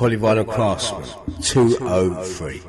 Polyvinyl Craftsman 203.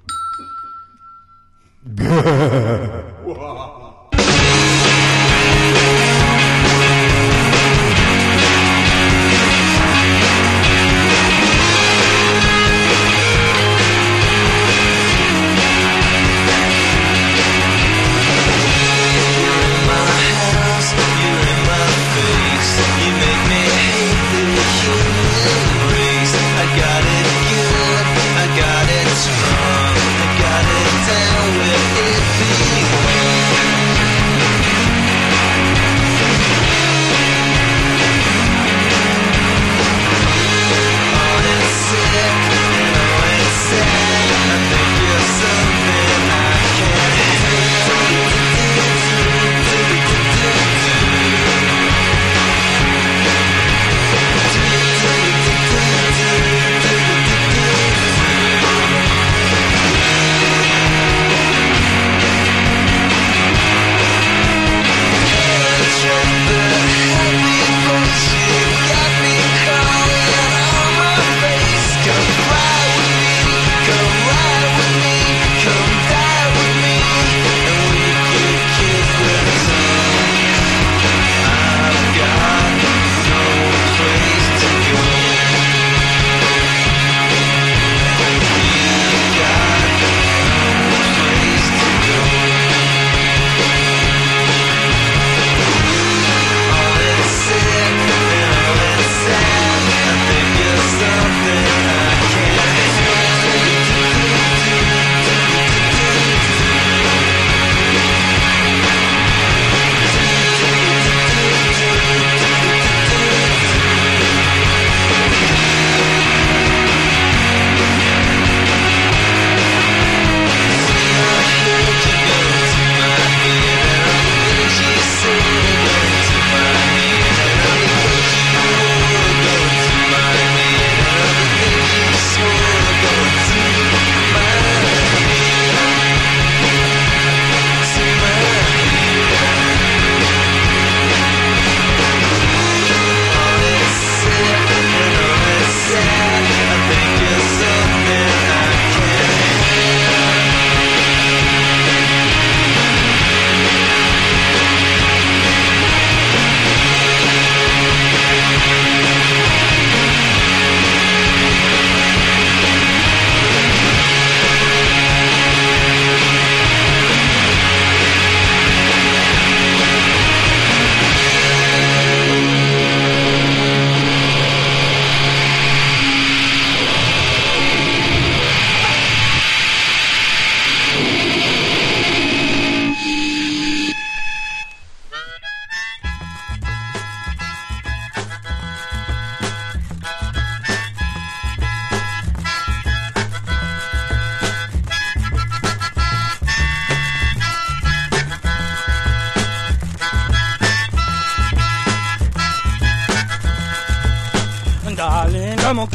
Darling de mon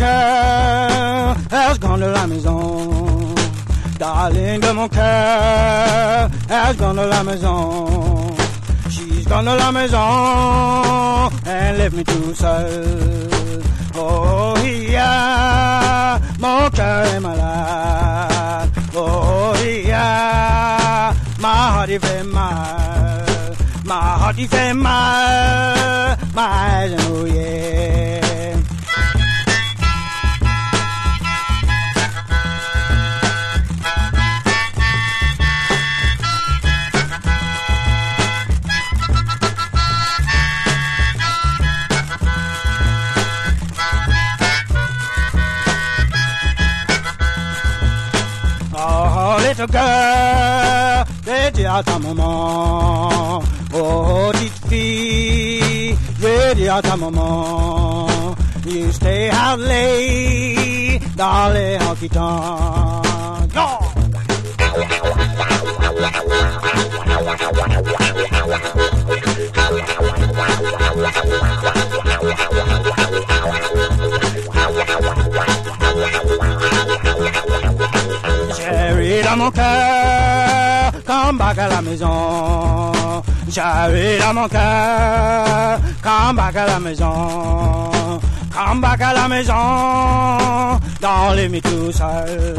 cœur, est-ce gone de la maison? Darling de mon cœur, est-ce gone de la maison? She's gone de la maison and left me tout seul. Oh, yeah, mon cœur est malade. Oh, yeah, my heart il fait mal. My heart il fait mal. My eyes and oh yeah. Little girl, ready à ta maman. Oh, petite fille, ready à ta maman. You stay out late, dans les honky-tonks. Yo! Chérie dans mon cœur, come back à la maison. Chérie dans mon cœur, come back à la maison. come back à la maison, dans les nuits tout seul.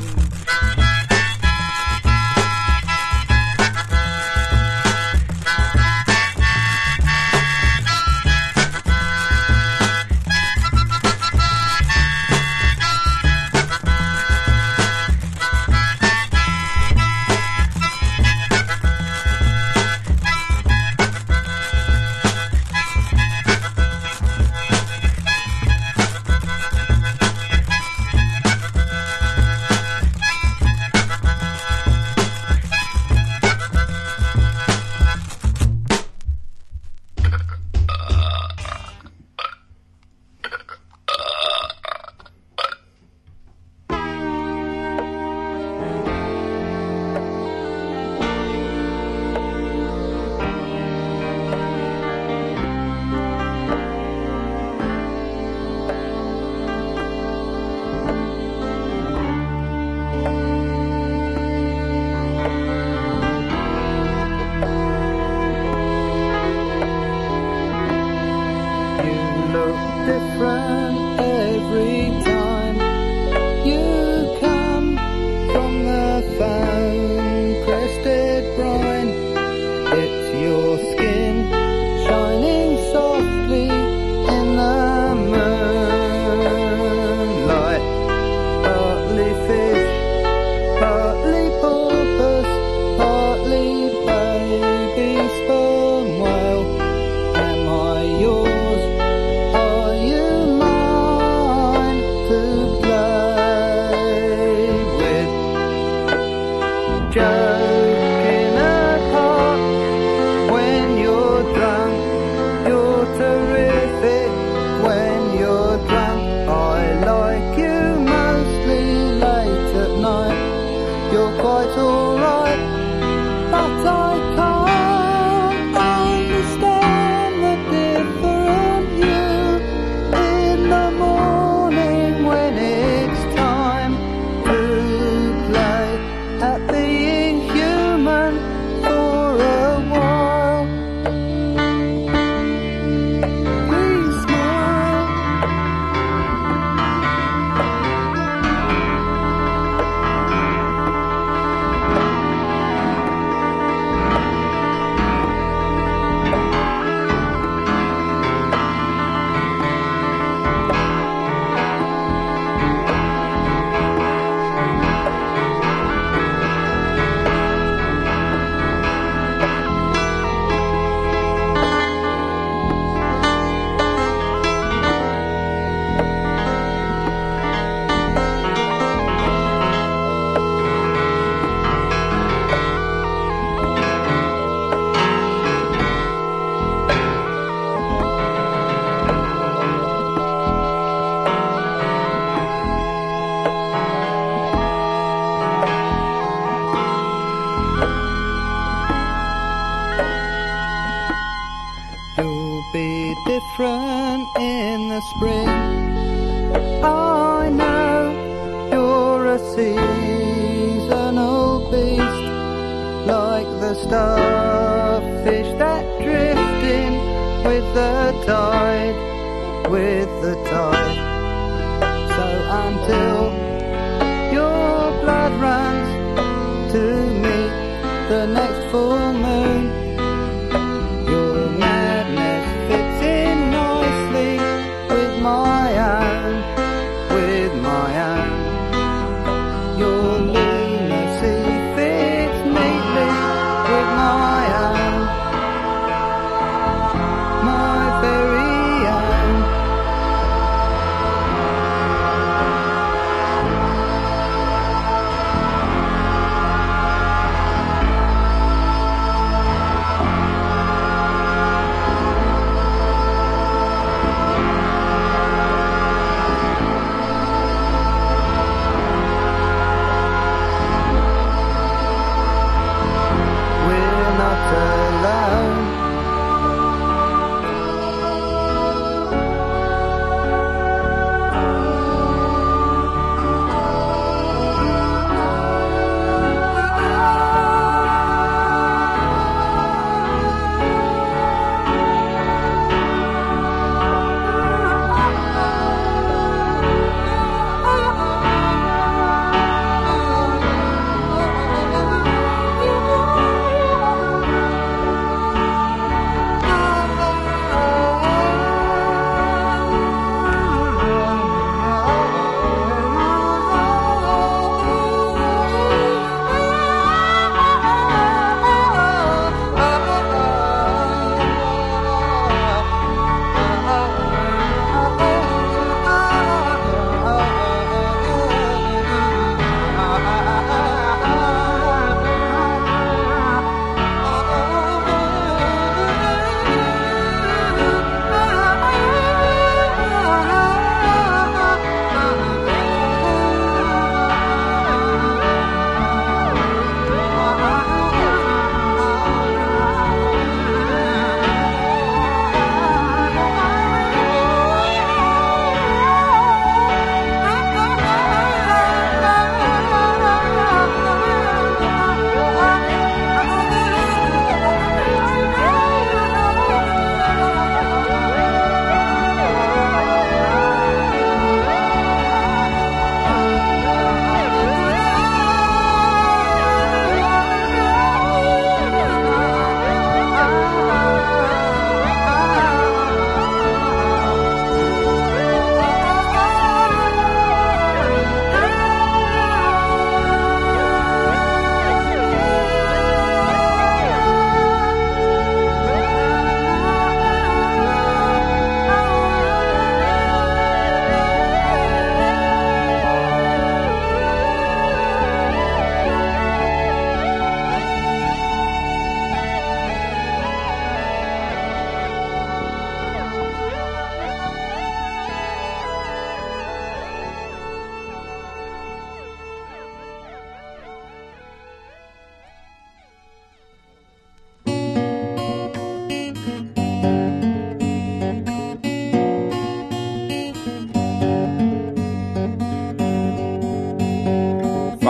Different every time you come from the foam-crested brine. It's your skin shining softly in the moonlight. Partly fish, partly porpoise, partly baby sperm whale. Am I yours? Joking apart. When you're drunk, you're terrific. When you're drunk, I like you mostly late at night. You're quite alright, but I can't understand the different you in the morning when it's time to play at being human for a while. Please smile. You'll be different in the spring. I know you're a seasonal beast, like the starfish that drift in with the tide, with the tide. So until your blood runs to meet the next full moon, your madness fits in nicely with my own, with my own. Your lunacy fits neatly with my own, my very own.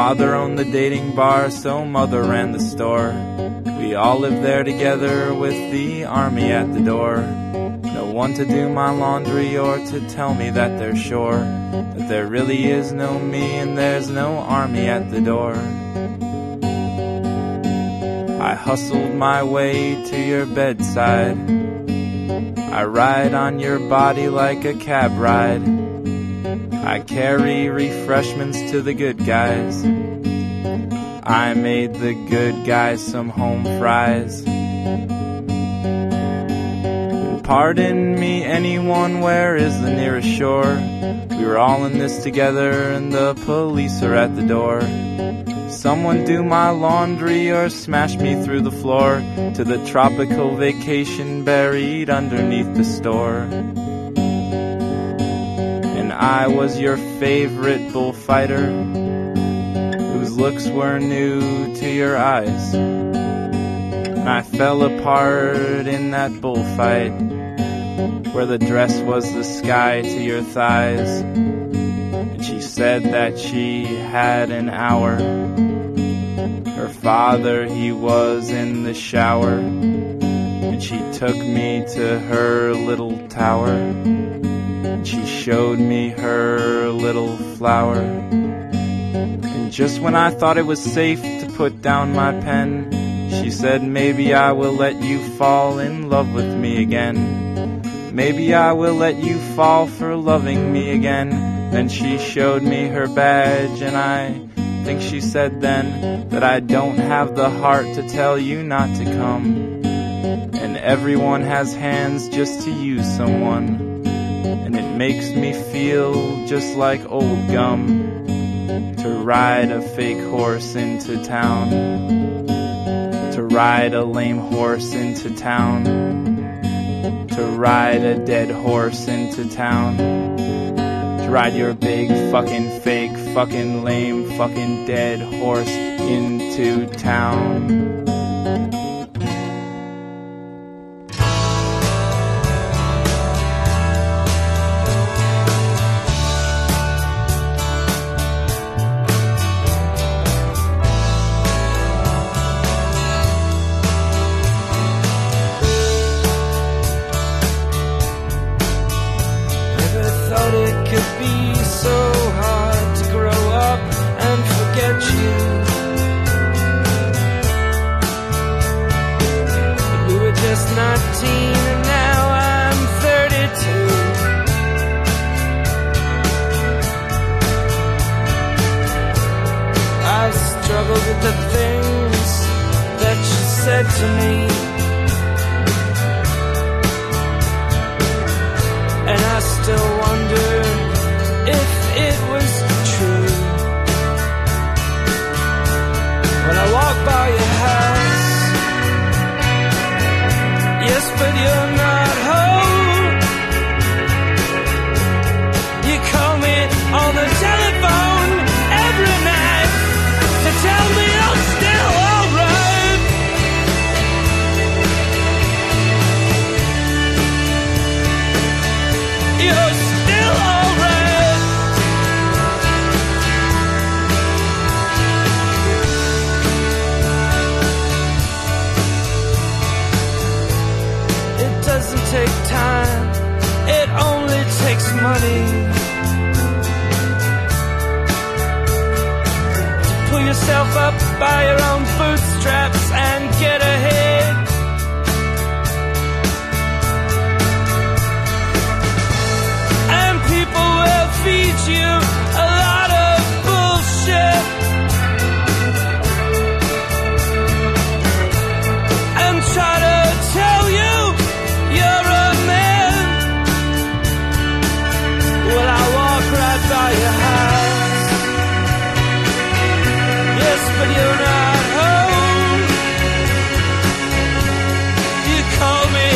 father owned the dating bar, so mother ran the store. We all lived there together with the army at the door. No one to do my laundry or to tell me that they're sure that there really is no me and there's no army at the door. I hustled my way to your bedside. I ride on your body like a cab ride. I carry refreshments to the good guys. I made the good guys some home fries. Pardon me, anyone, where is the nearest shore? We were all in this together and the police are at the door. Someone do my laundry or smash me through the floor to the tropical vacation buried underneath the store. And I was your favorite bullfighter, whose looks were new to your eyes. And I fell apart in that bullfight, where the dress was the sky to your thighs. And she said that she had an hour. Her father, he was in the shower, and she took me to her little tower. And she showed me her little flower. And just when I thought it was safe to put down my pen, she said, maybe I will let you fall in love with me again. Maybe I will let you fall for loving me again. Then she showed me her badge, and I think she said then that I don't have the heart to tell you not to come. And everyone has hands just to use someone, and it makes me feel just like old gum to ride a fake horse into town, to ride a lame horse into town, to ride a dead horse into town, to ride your big fucking fake fucking lame fucking dead horse into town.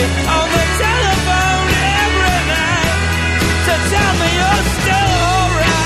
Tell me you're still alright.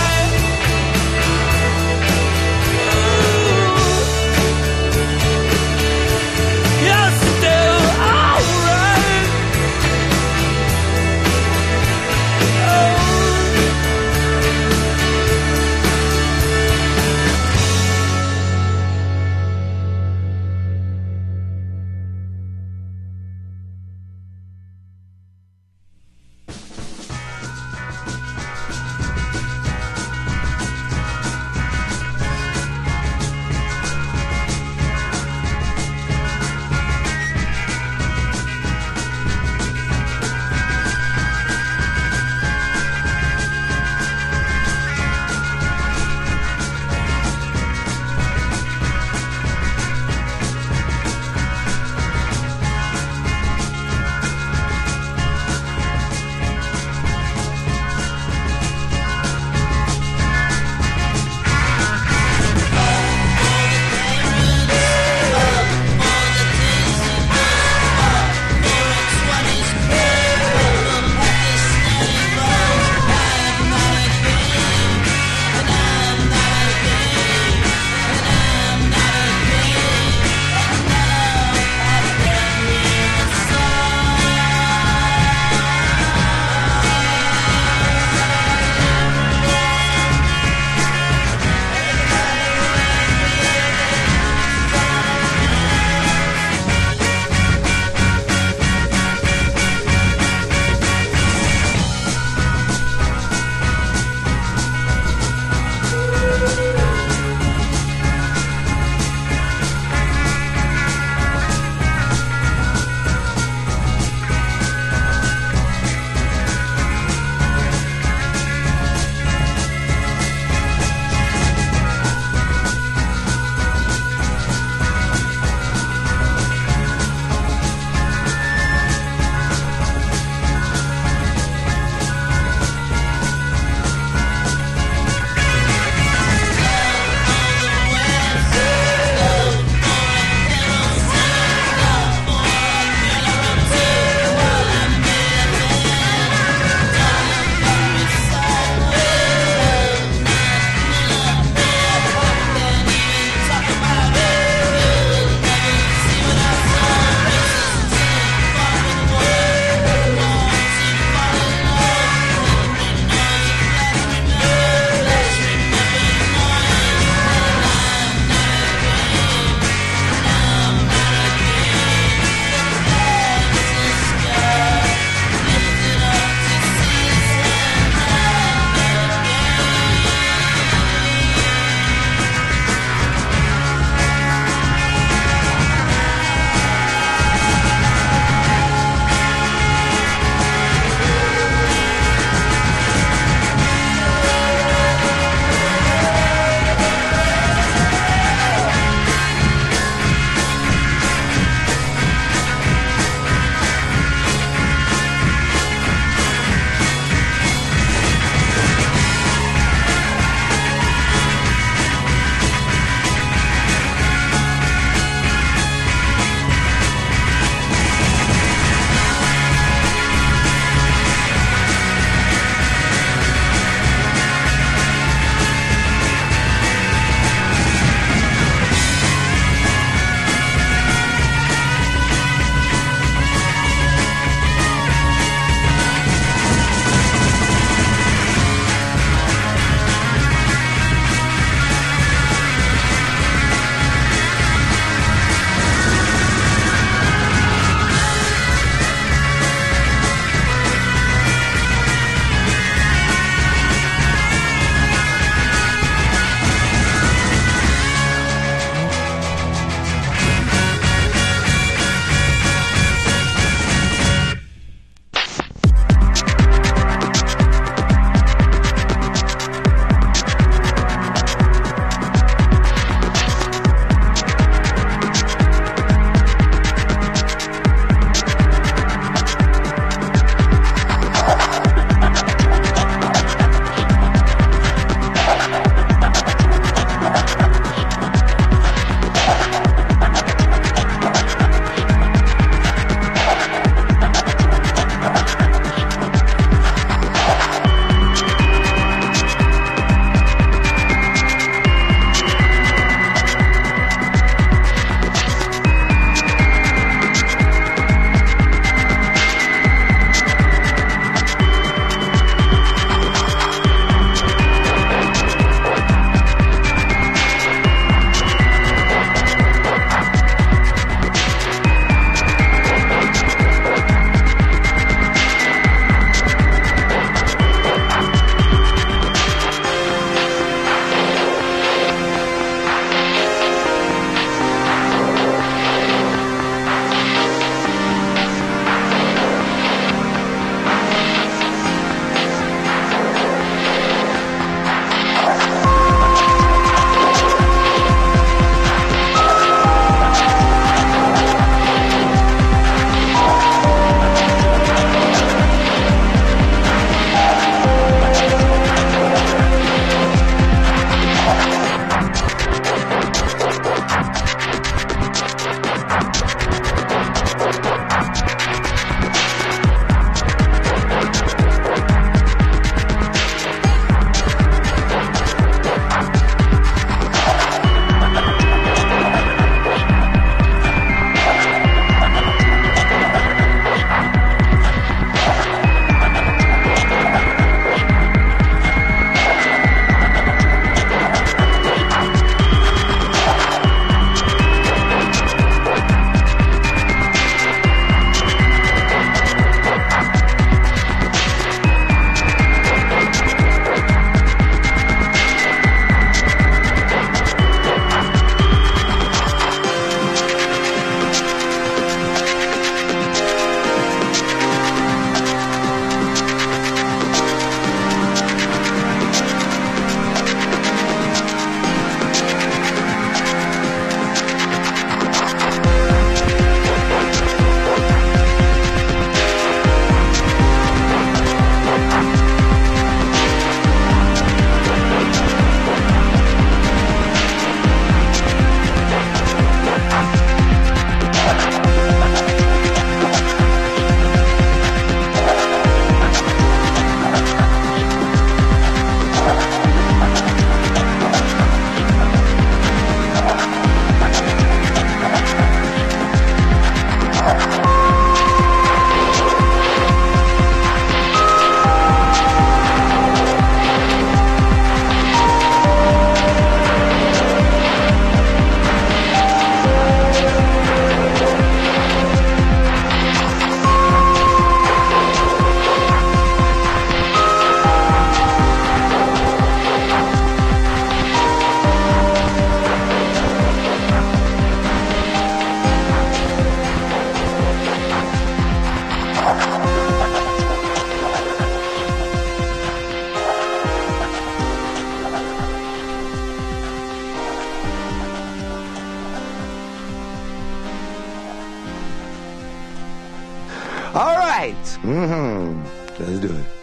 right. Let's do it.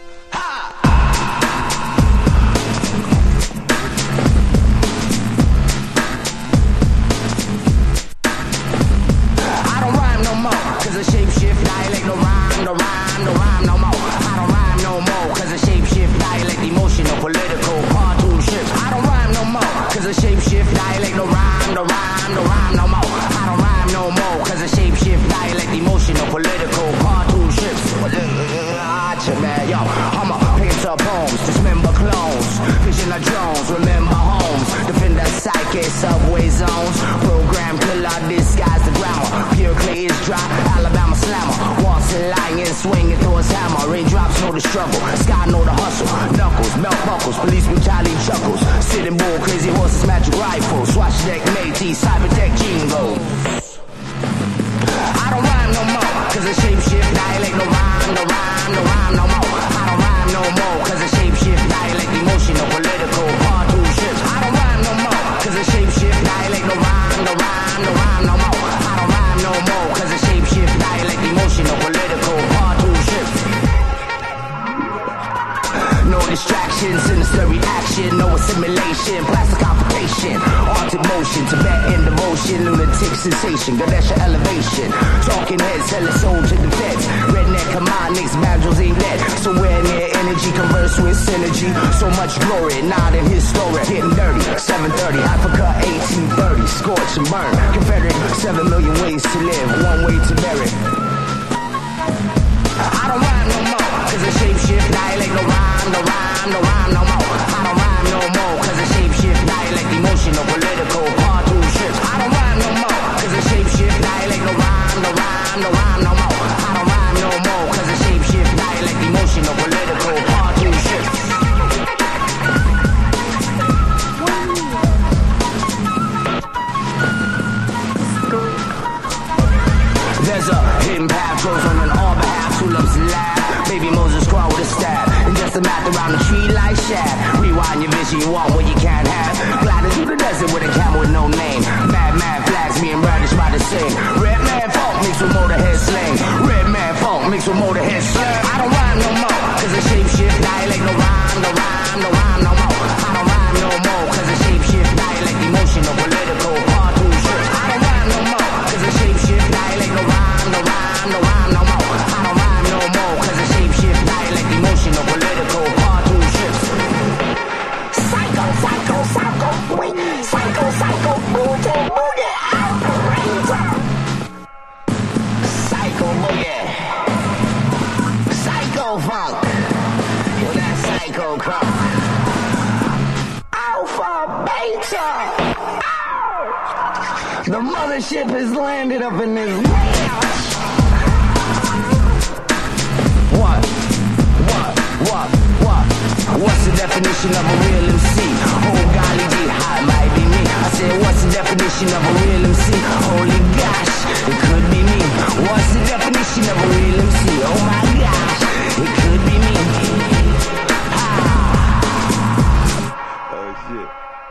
I don't rhyme no more, cause a shapeshift dialect no rhyme no more. I don't rhyme no more, cause a shapeshift dialect emotional, political, cartoon shift. I don't rhyme no more, cause a shapeshift dialect no rhyme no more. I don't rhyme no more, cause a shapeshift dialect emotional, political, cartoon shifts. Yo, I'm a painter poems, dismember clones, vision of drones, remember homes, defend the psyche, subway zones, program killer, disguise the grammar, pure clay is dry, Alabama slammer, waltz and lion, swinging through his hammer, raindrops know the struggle, sky know the hustle, knuckles, belt buckles, police brutality chuckles, sitting bull, crazy horses, magic rifles, swatch deck, Métis, cybertech jingles. I don't rhyme no more, cause a shapeshift dialect no rhyme no more. I don't rhyme no more, cause a shapeshift dialect emotional, political, cartoon shifts. I don't rhyme no more, cause a shapeshift dialect no rhyme no more. I don't rhyme no more, cause a shapeshift dialect emotional, political, cartoon shifts. No distractions, sinister reaction, no assimilation, plastic confrontation, arctic motion, Tibetan devotion, lunatic sensation, Ganesha elevation, talking heads, selling soul to the feds, redneck command, nicks, banjos ain't dead, somewhere near energy, converse with synergy, so much glory, not in historic, getting dirty, 730, Africa 1830, scorch and burn, Confederate, 7 million ways to live, one way to bury. I don't rhyme no more, cause a shapeshift dialect no rhyme no more. I don't rhyme no more, cause a shapeshift dialect emotional, political, cartoon shifts. I don't rhyme no more, cause a shapeshift dialect no rhyme no more. I don't rhyme no more, cause a shapeshift dialect emotional, political, cartoon shifts. There's a hidden path, goes on an all behalf, who loves to laugh. Baby Moses crawl with a stab, and just a math around the tree like shaft. Rewind your vision, you want what you can't have. Gliding through the desert with a camel with no name. Madman flags, me and Bradish by the same. Red man funk mixed with Motorhead slang. Red man funk mixed with Motorhead slang. I don't rhyme no more, cause a shapeshift dialect no rhyme no more. I don't rhyme no more, cause a shapeshift dialect emotional, political, cartoon shifts. I don't rhyme no more, cause a shapeshift dialect no rhyme no more. I don't rhyme no more, cause a shapeshift dialect emotional, political, cartoon shifts. Psycho, booty, operator. Psycho boogie, psycho funk, with that psycho crunk. Alpha, beta, ow! The mothership has landed up in this ranch. What's the definition of a real MC? Oh golly gee, how it might be me. I said, what's the definition of a real MC? Holy gosh, it could be me. What's the definition of a real MC? Oh my gosh, it could be me. Oh shit.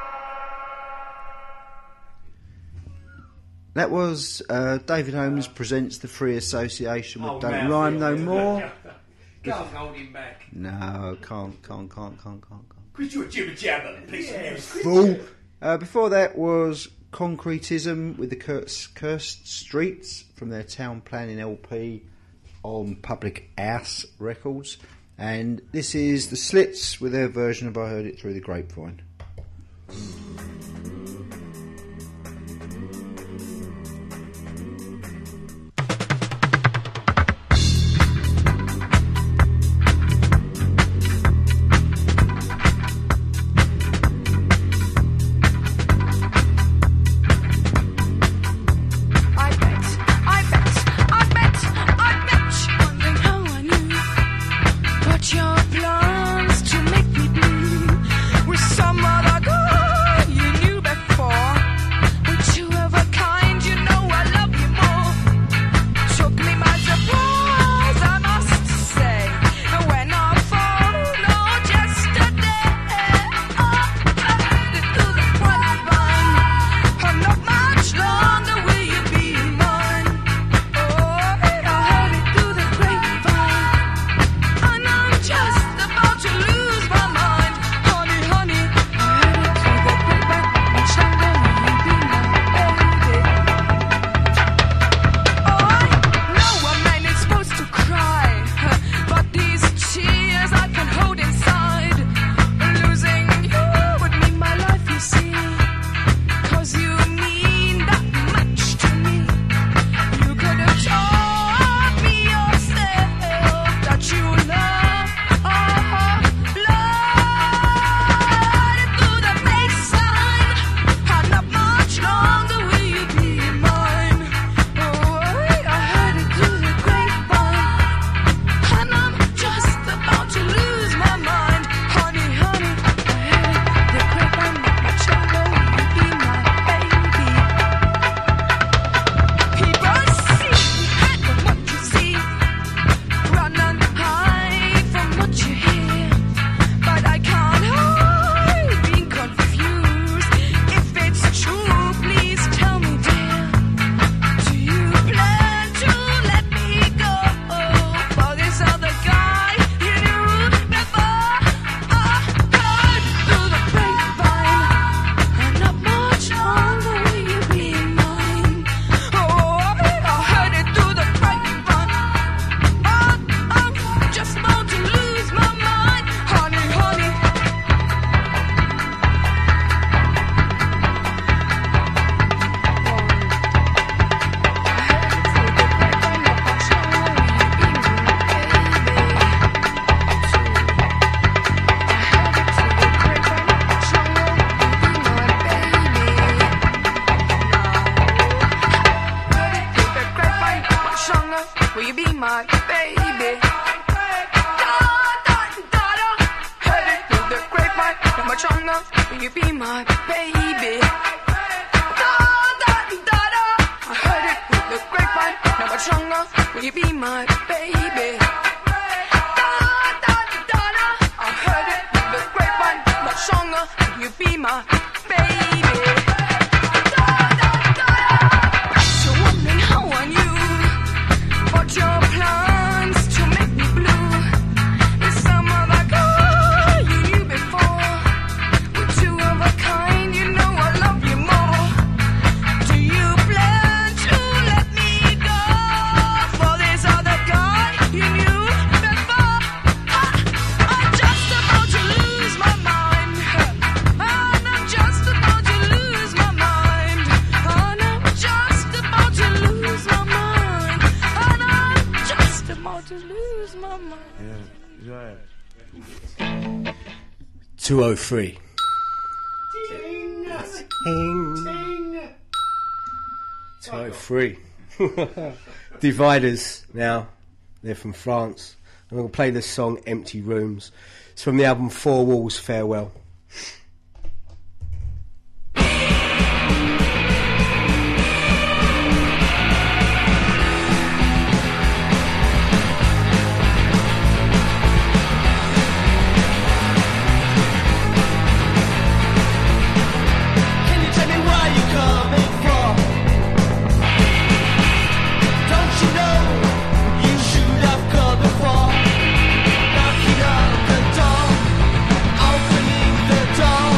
That was David Holmes presents the Free Association with Don't Rhyme No More. Can't hold him back. No, can't. Because you're a jibber jabber, piece of news. Fool. Before that was Concretism with the Cursed Streets from their Town Planning LP on Public House Records. And this is the Slits with their version of I Heard It Through the Grapevine. Your plans to make me blue with some other girl. will you be my baby? Da da da da. I heard it with the grapevine, now much stronger. Will you be my baby? Da da da da. I heard it with the grapevine, much stronger. Will you be my baby? Da da da da. So wondering how I knew what your plans to make me blue. Is some other girl you knew before? We're two of a kind, you know I love you more. Do you plan to let me go for this other guy you knew before? I'm just about to lose my mind. And I'm just about to lose my mind. And I'm just about to lose my mind. And I'm just about to lose my mind. Yeah, 203. Ting. 203. Dividers now. They're from France. I'm going to play this song, Empty Rooms. It's from the album Four Walls Farewell. Can you tell me where you're coming from? Don't you know you should have come before? Knocking on the door, opening the door.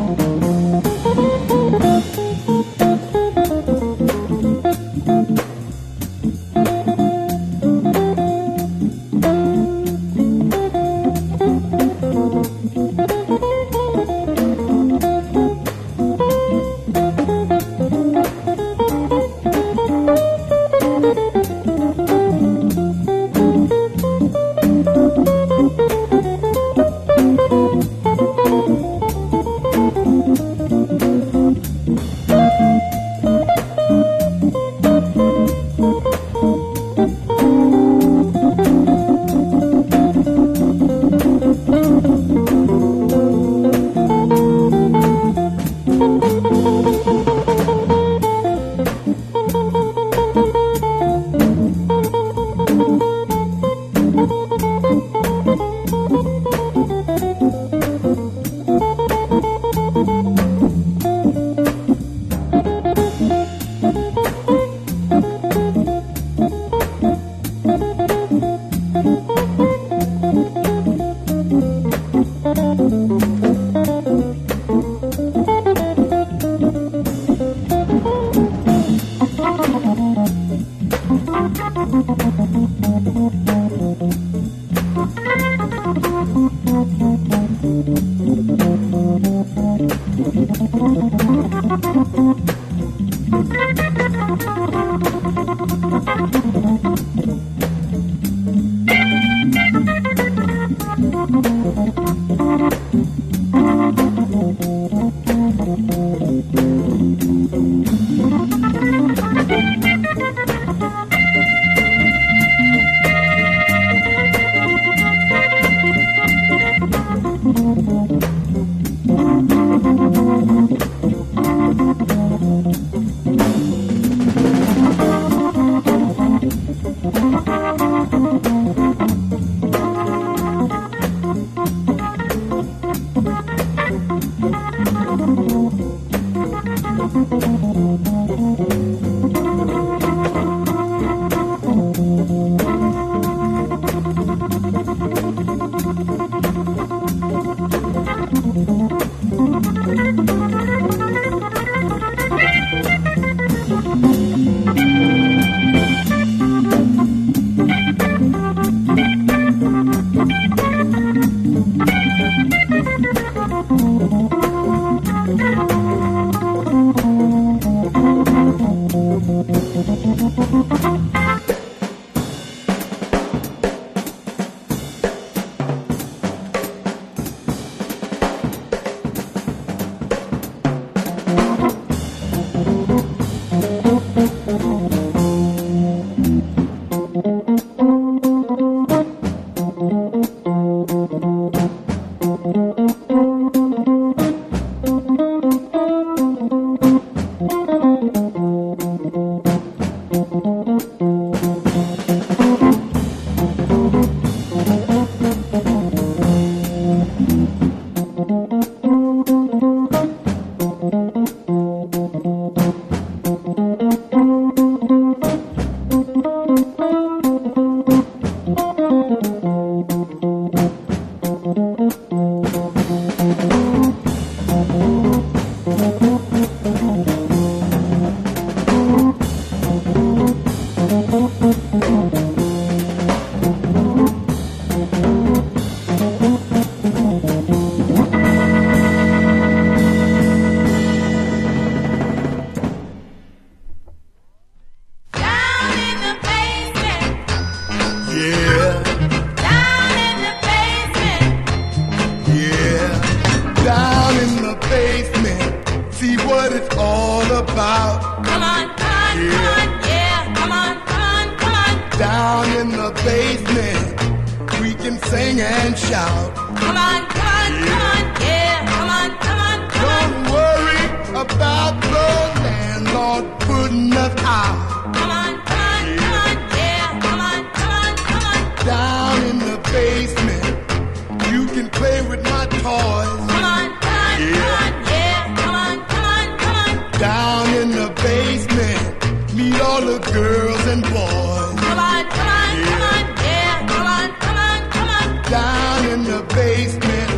Down in the basement.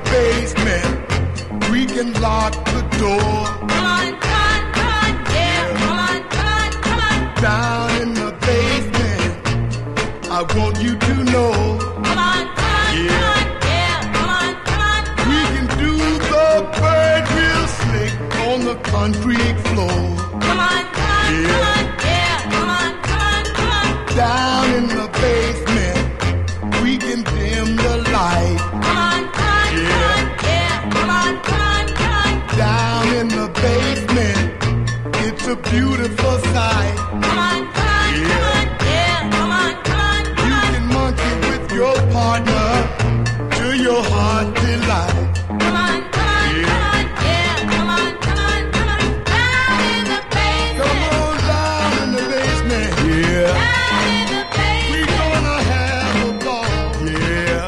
basement. We can lock the door. Come on, yeah. Come on. Down in the basement, I want you to know. Come on, yeah. Come on. We can do the bird real slick on the concrete floor. Come on, yeah. Come on. Down in the basement, we can dim the light. Come on, yeah. Come on. Down in the basement, it's a beautiful sight. Come on, yeah. Come on. You can monkey with your partner to your heart delight. Come on, yeah. Come on. Down in the basement. Come on down in the basement, yeah. Down in the basement. We gonna have a ball, yeah.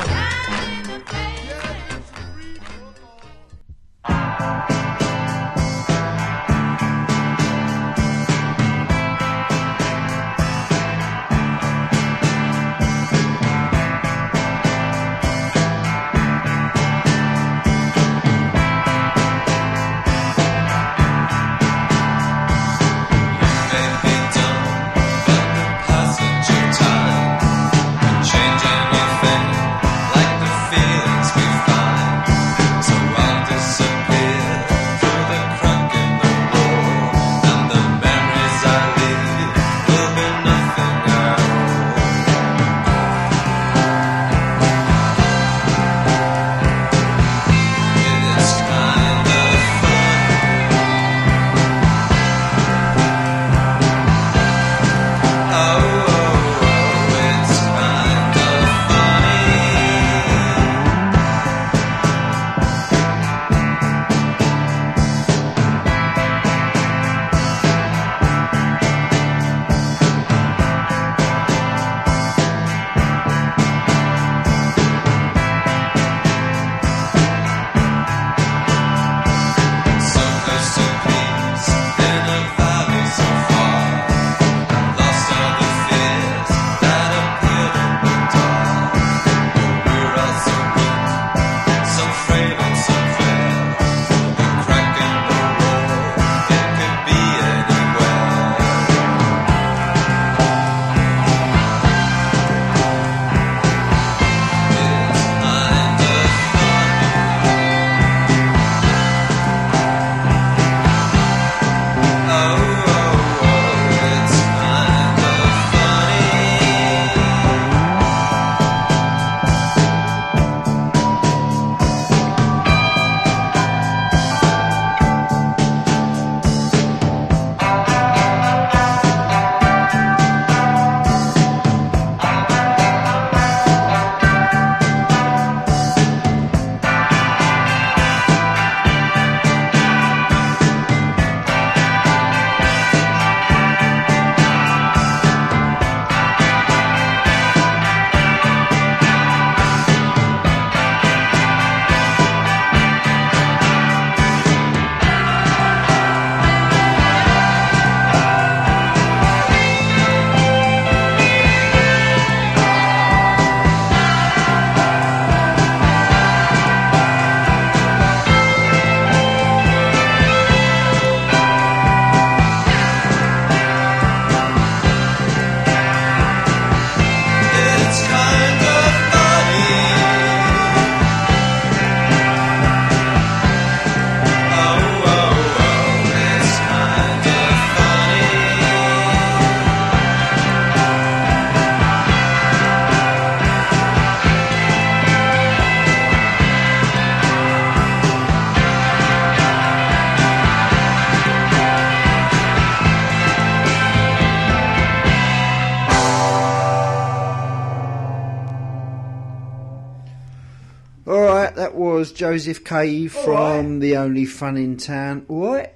Alright, that was Joseph Cave from The Only Fun in Town. Alright?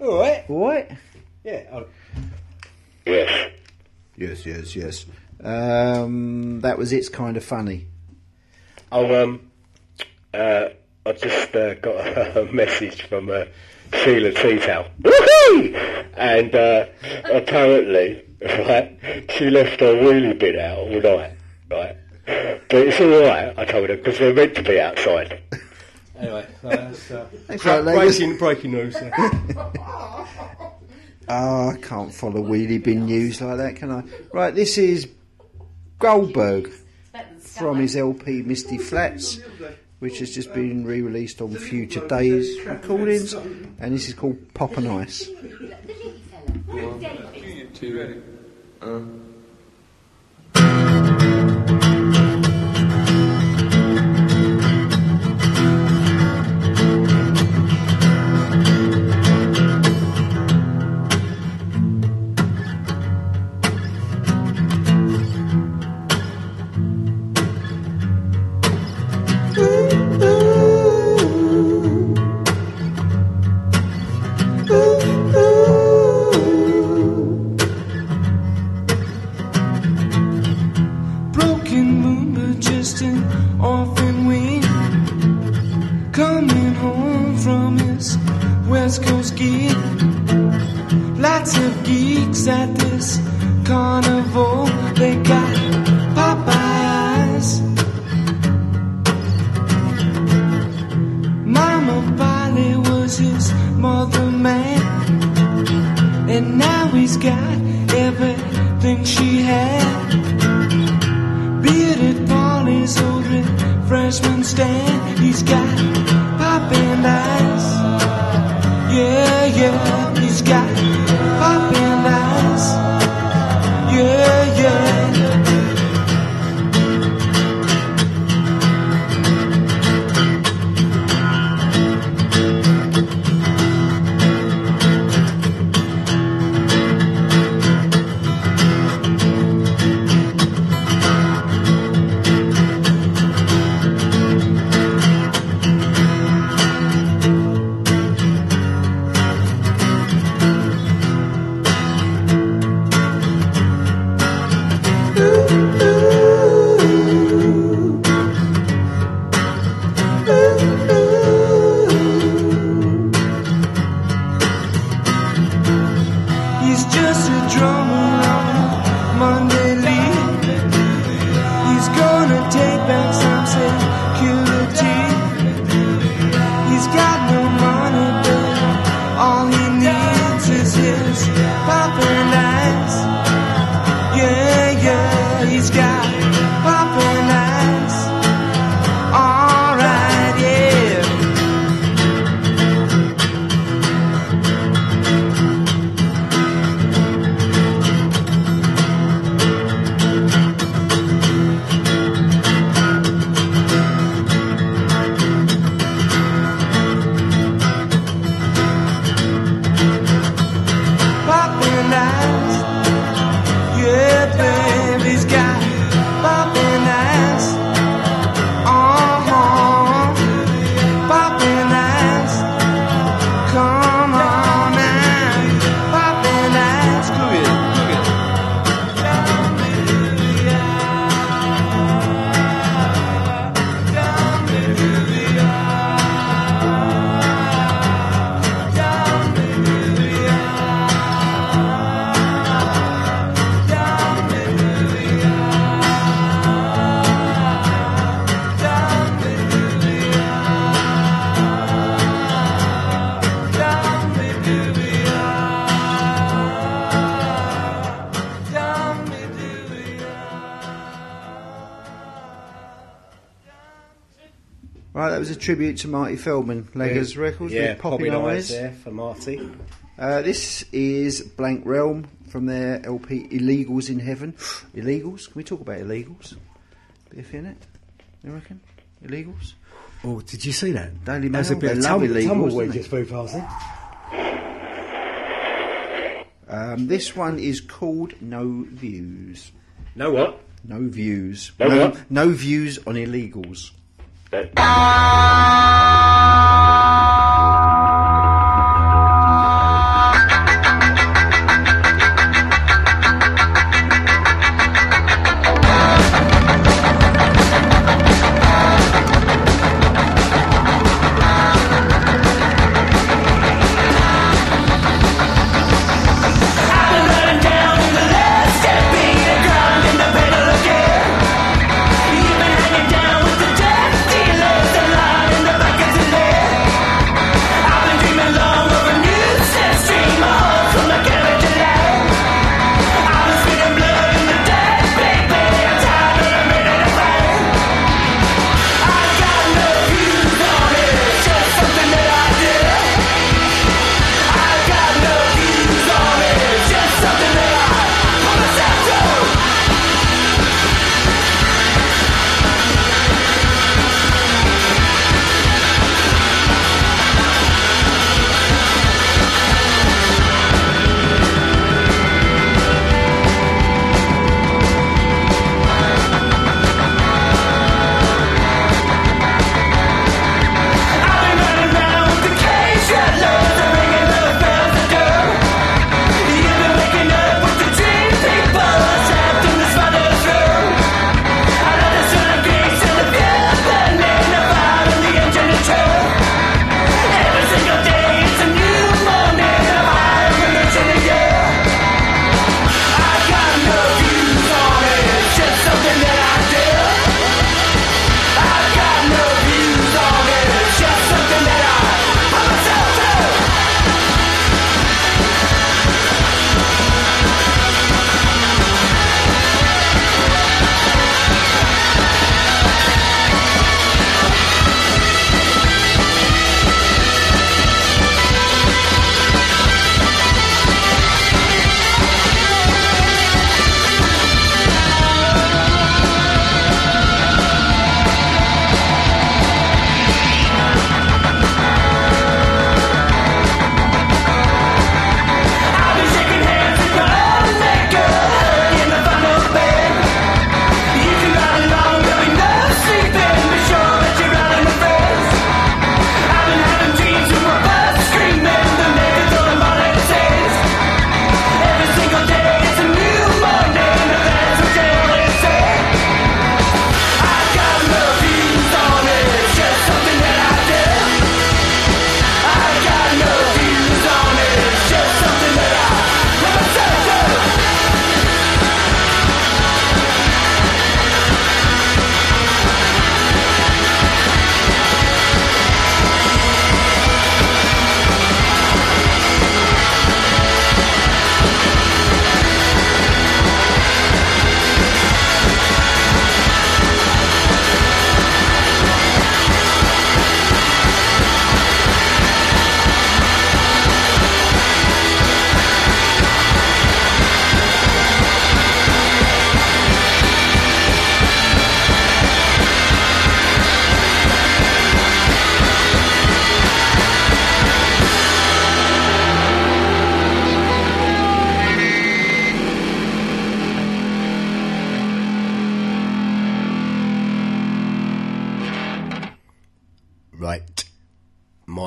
Yeah. Yes. Yes. That was It's Kind of Funny. I just got a message from Sheila Teatow. Woohoo! And apparently, right, she left her wheelie bin out all night, right? But it's all right, I told her, because we're meant to be outside. Anyway, that's Thanks for that, Leggers. breaking news. There. Oh, I can't follow wheelie bin news like that, can I? Right, this is Goldberg from his LP Misty Flats, which has just been re-released on Future Days recordings, and this is called Pop and Ice. 1, 2, ready. Right, that was a tribute to Marty Feldman, Leggers Records, with Popping Eyes. There for Marty. This is Blank Realm from their LP Illegals in Heaven. Illegals? Can we talk about illegals? Bit in it, you reckon? Illegals? Oh, did you see that? Daily Mail. That's a bit of tumbleweed just flew past there. This one is called No Views. No what? No Views. No what? No Views on Illegals. You've been hanging down with the death dealers, the line in the back of the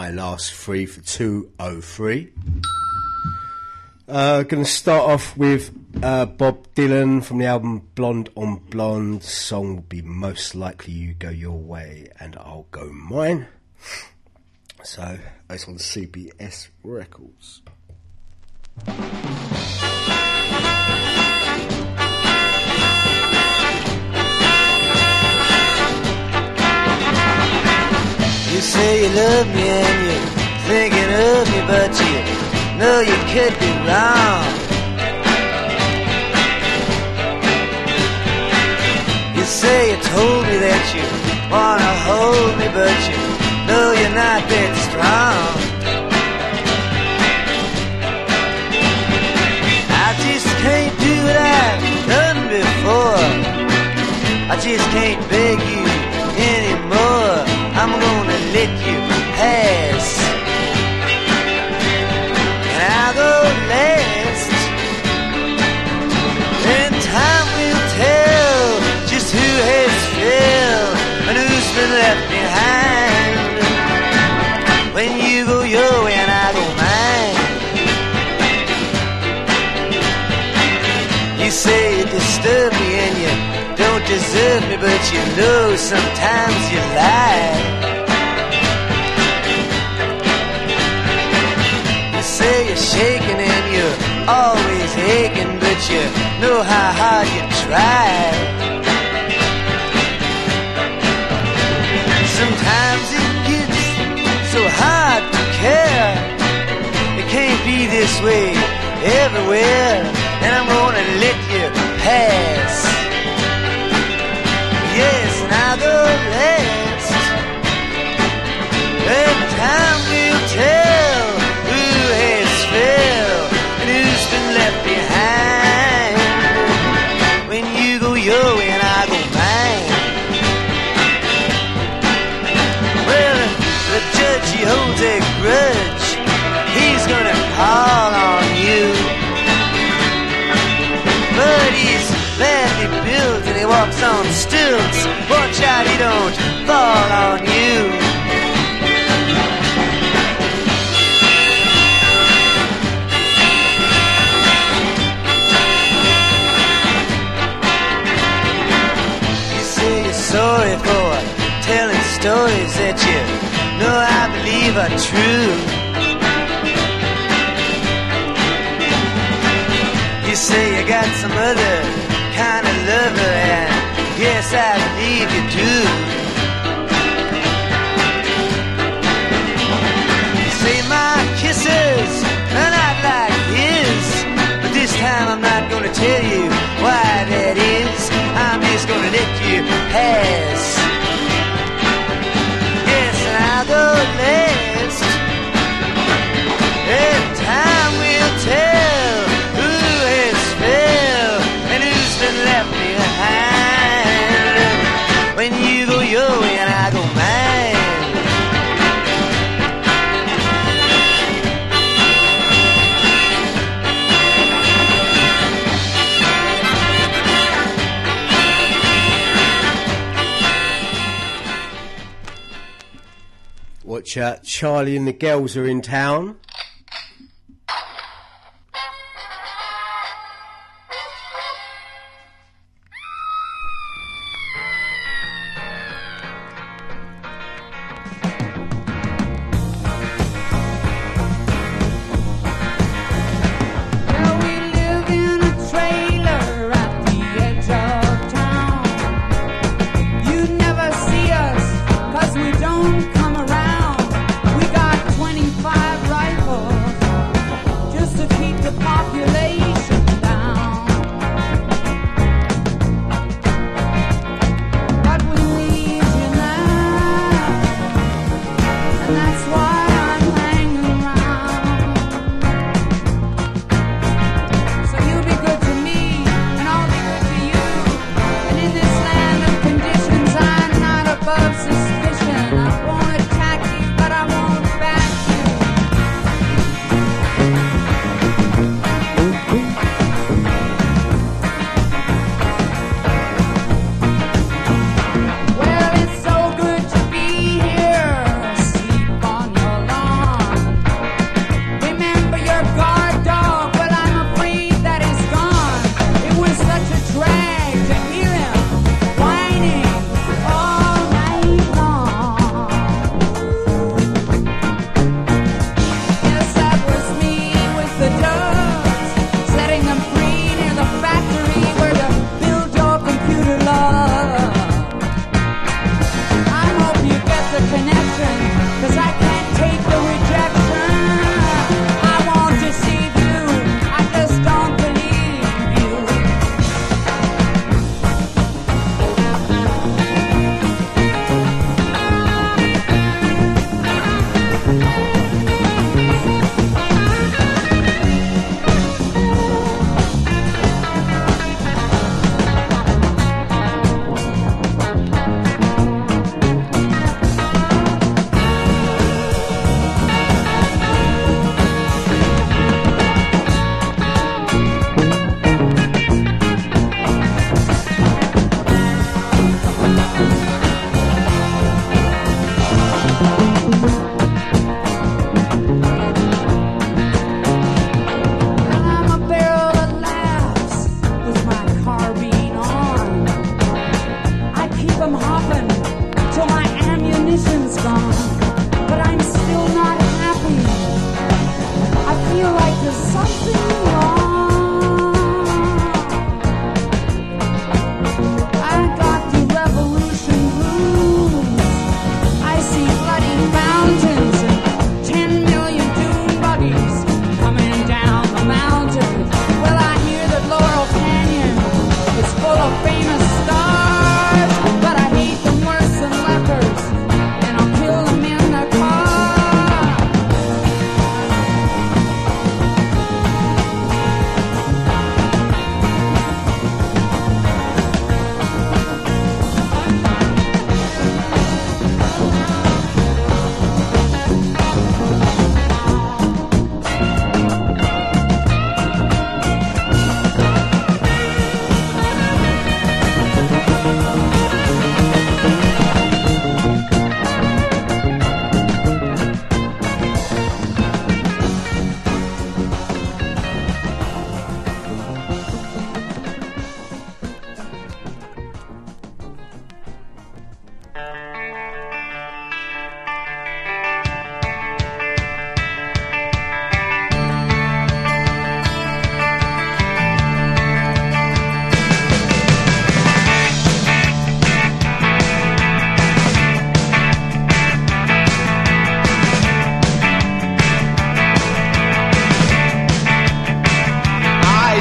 my last three for 203. Going to start off with Bob Dylan from the album Blonde on Blonde. The song will be Most Likely You Go Your Way and I'll Go Mine. So it's on CBS Records. You say you love me and you're thinking of me, but you know you could be wrong. You say you told me that you wanna hold me, but you know you're not that strong. I just can't do what I've done before. I just can't beg you anymore. I'm gonna let you pass, and I'll go last, and time will tell just who has failed and who's been left behind. When you go your way and I go mine. You say you disturb me and you don't deserve me, but you know sometimes you lie. You say you're shaking and you're always aching, but you know how hard you try. Sometimes it gets so hard to care. It can't be this way everywhere, and I'm gonna let you pass. Yes, and I'll go last, and time will tell who has failed and who's been left behind. When you go your way and I go mine. Well, the judge, he holds a grudge. He's gonna call on you, but he's badly built and he walks on stilts. Watch out he don't fall on you. You say you're sorry for telling stories that you know I believe are true. You say you got some other kind of lover, and yes, I believe you do. You say my kisses are not like his, but this time I'm not gonna tell you why that is. I'm just gonna let you pass. Yes, and I'll go last, and time will tell who has failed and who's been left behind. When you go your way and I go mine. Watch out, Charlie and the girls are in town. Don't come around. We got 25 rifles.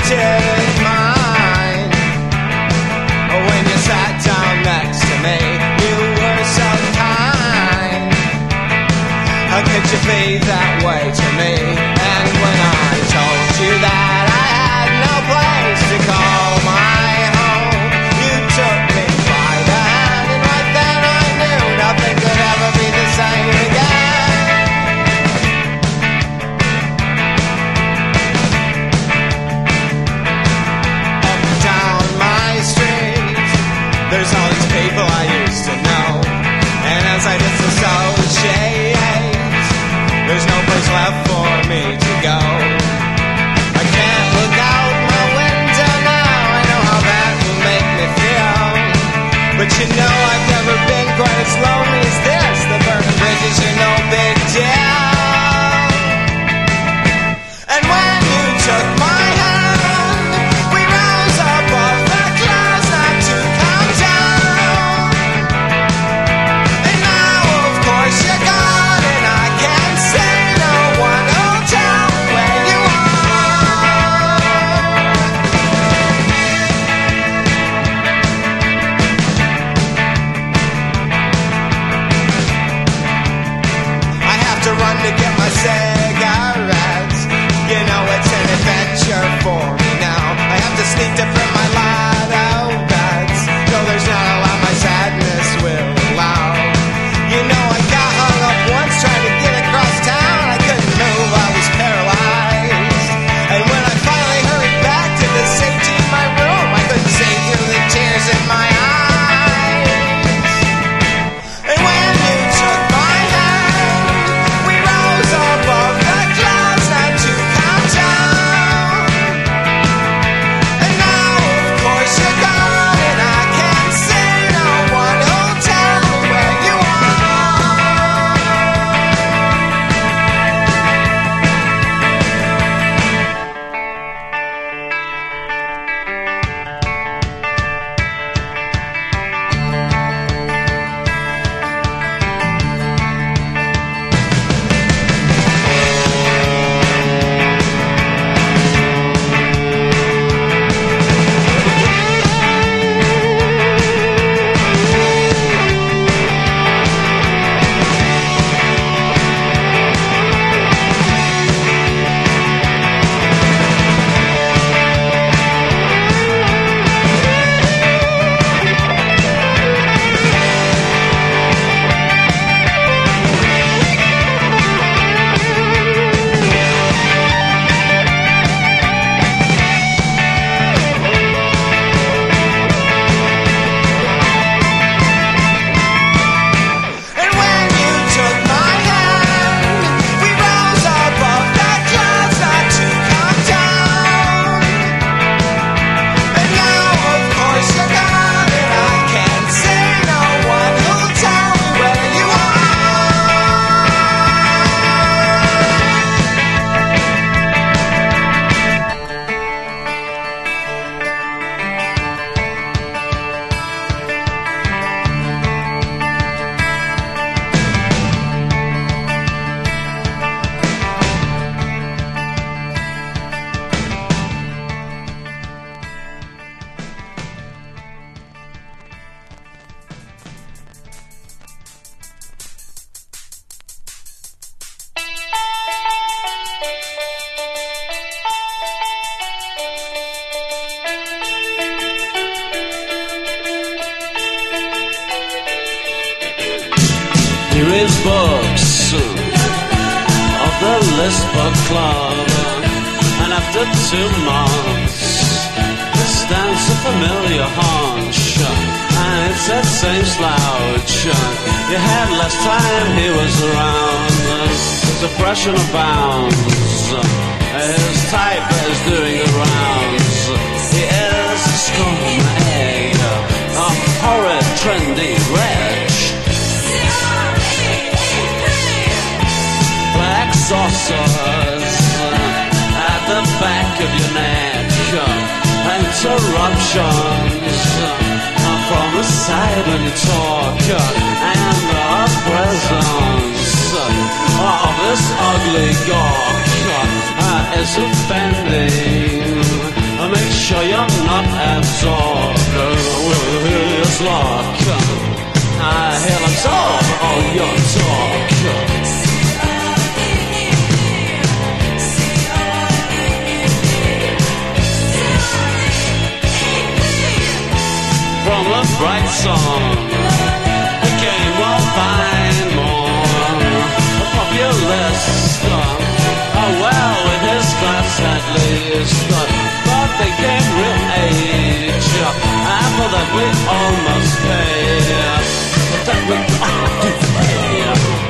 didn't mind. When you sat down next to me, you were so kind. How could you be that way to me? And when I told you that I had no place to call my home, you took me by the hand, and right then I knew nothing could ever be the same again. Up and down my street, there's all these people I used to know, and as I disassociate, there's no place left for me to go. I can't look out my window now, I know how that will make me feel. But you know I've never been quite as lonely as this. The burning bridges are no big deal. And when you took my hand, we rose above the clouds not to come down. And now of course you're gone, and I can't say no one will tell me where you are. I have to run to get my cigarettes. You know it's an adventure for me now. I have to sneak to print my lotto bets. No, there's not a lot my sadness will allow. You know I got hung up once trying to get across town. I couldn't move, I was paralyzed. And when I finally hurried back to the safety of my room, I couldn't see through the tears in my eyes. And when you took my hand, we rose above the clouds not to come down. And now of course you're gone, and I can't see no one who'll tell me where you are. And when you took my hand, we rose above the clouds not to come down. And now of course you're gone, and I can't see no one who'll tell me where you are. Here is books of the List Book Club, and after 2 months, it stands a familiar haunch, and it said same slouch. You had less time, he was around, depression abounds, his type is doing the rounds. He is a scum egg, a horrid trendy wretch. Black saucers at the back of your neck, interruptions from the side when you talk, and the presence of this ugly gawk is offending Make sure you're not absorbed with his luck. He'll absorb all your talk. From the bright sun, the game will find more. A populist, well, with his class at least. But they came real age, and for that we all must pay. For that we all do pay.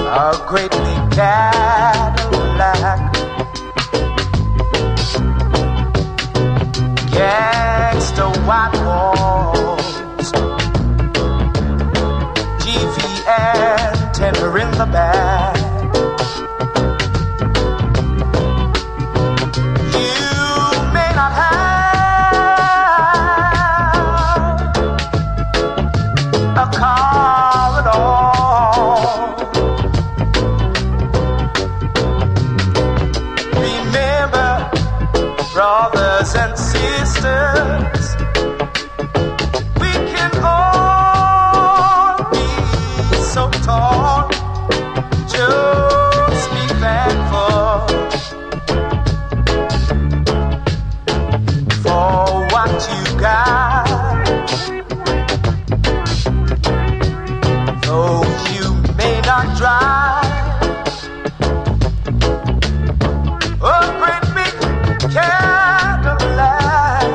a great big Cadillac. Gangsta white walls, GV and tender in the back. You may not have a car at all. Remember, brothers and sisters, we can all be so tall. Just be thankful for what you got. Though you may not drive a great big Cadillac,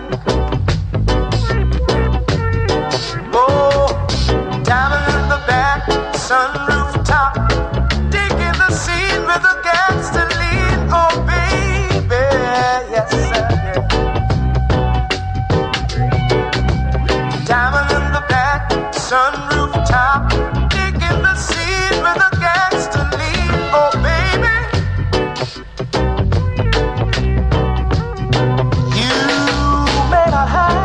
oh, diamond in the back, sunroof top, digging the scene with a gangster lean. Oh baby, yes sir, yeah. Diamond in the back, sunroof top, digging the scene with a gangster lean. Oh baby, you may not have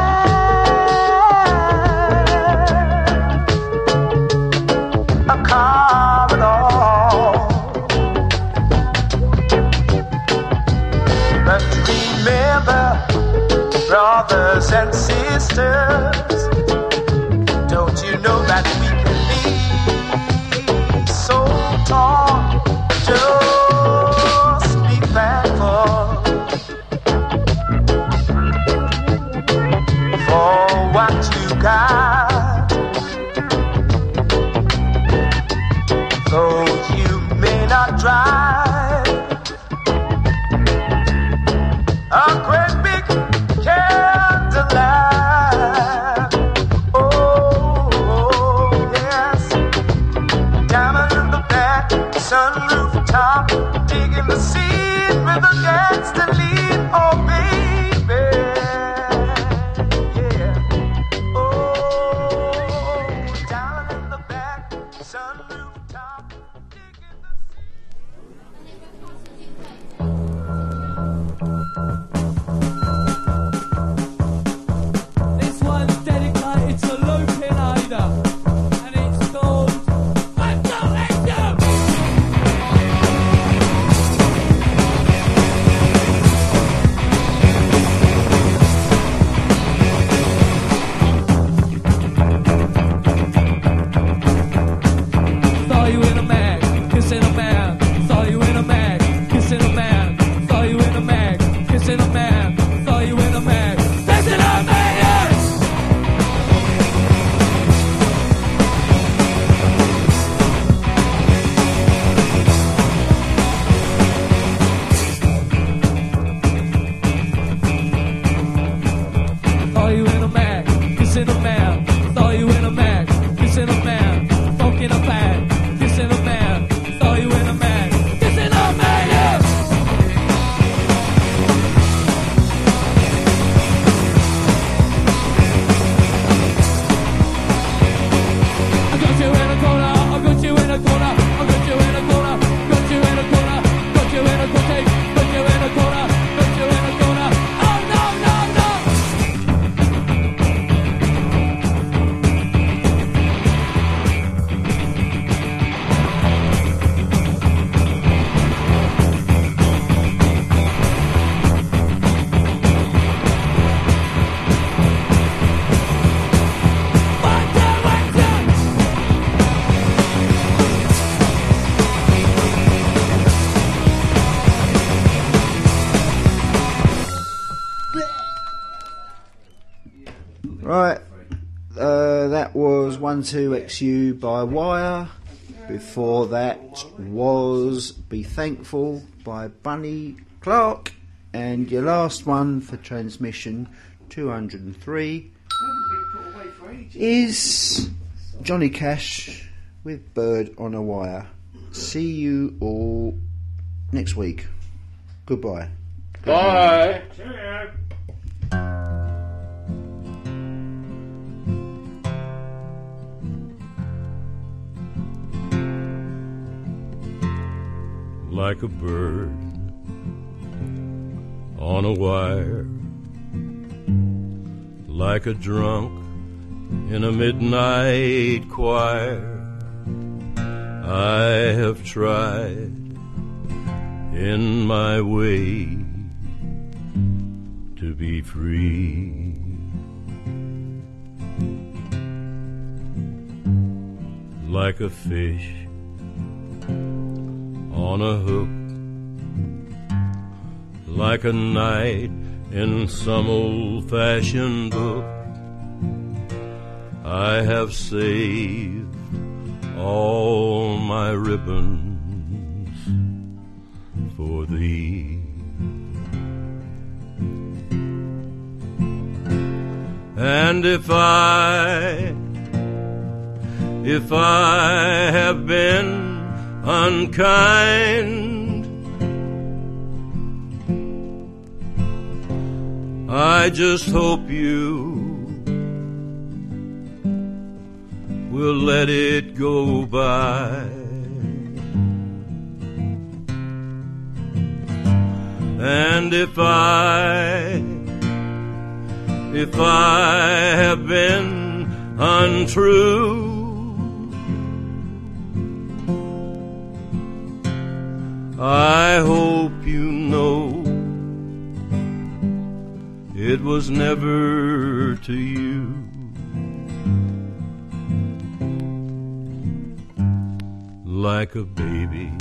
a car at all, but remember, brothers and sisters, don't you know that we can be so tall? Just be thankful for what you got. Though you may not drive a great big Cadillac, oh yes, diamond in the back, sunroof top, digging the scene with a gangster lean. Oh baby, yeah, oh, diamond in the back, sunroof top, digging the This one's dedicated to Lupin Ada, and it's called Recollection. Saw you in a mag, kissing a man. Saw you in a mag, kissing a man. Saw you in a mag, kissing a man. Saw you in a mag, kissing a man. Yes! Saw you in a mag, kissing a man. Saw you in a mag, kissing a man. Smoking a bag, kissing a man. Saw you in a mag, kissing a man. Yes! I got you in a corner, I got you in a corner, I got you in a corner, got you in a corner, got you in a corner, got you in a corner, got you in a corner. Oh no, no, no! Right, that was 12XU by Wire. Before that was Be Thankful by Bunny Clark. And your last one for transmission, 203, is Johnny Cash with Bird on a Wire. see you all next week. Goodbye. Bye. Like a bird on a wire, like a drunk in a midnight choir, I have tried in my way to be free. Like a fish on a hook, like a knight in some old-fashioned book, I have saved all my ribbons for thee. And if I have been unkind, I just hope you will let it go by. And if I have been untrue, I hope you know it was never to you. Like a baby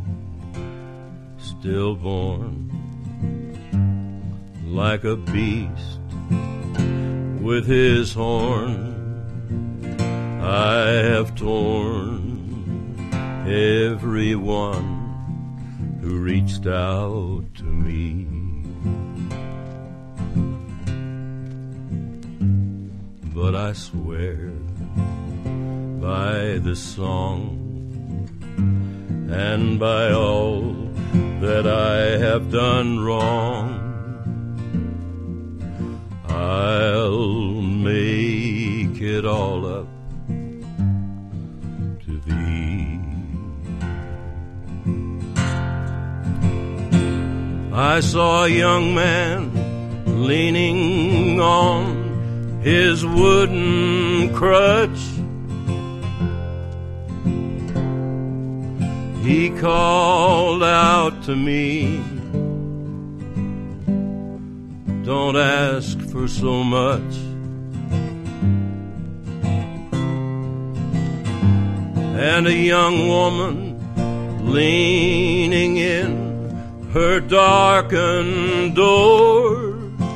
stillborn, like a beast with his horn, I have torn everyone who reached out to me. But I swear by the song and by all that I have done wrong, I'll make it all up to thee. I saw a young man leaning on his wooden crutch. He called out to me, don't ask for so much. And a young woman leaning in her darkened door,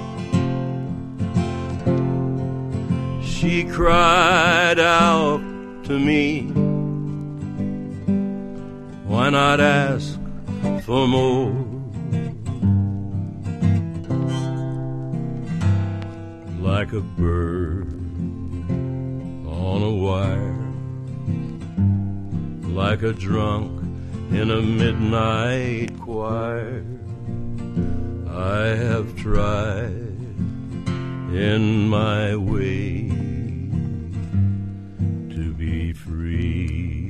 she cried out to me, why not ask for more? Like a bird on a wire, like a drunk in a midnight choir, I have tried in my way to be free.